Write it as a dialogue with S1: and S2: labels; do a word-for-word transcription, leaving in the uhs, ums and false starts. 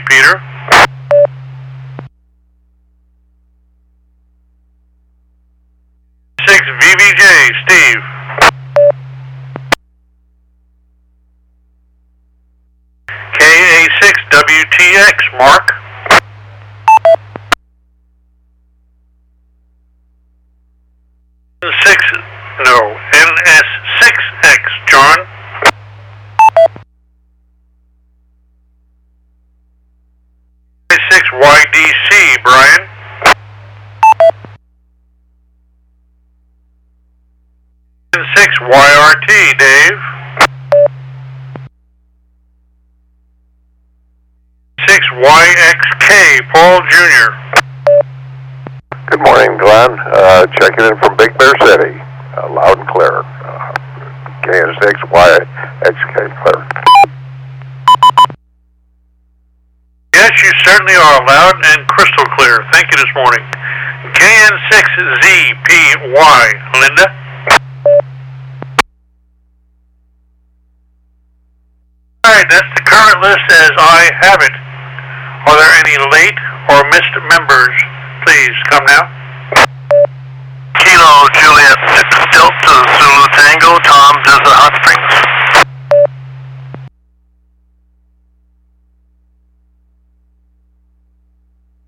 S1: Peter. six V V J, Steve. K A six W T X, Mark. six, no, N S six X, John. six Y D C, Brian. six Y R T, Dave. six Y X K, Paul Junior
S2: Good morning, Glenn. Uh, checking in from Big Bear City. Uh, loud and clear. Uh, K N six Y X K, clear.
S1: Yes, you certainly are loud and crystal clear. Thank you this morning. K N six Z P Y, Linda. Alright, that's the current list as I have it. Are there any late or missed members? Please come now.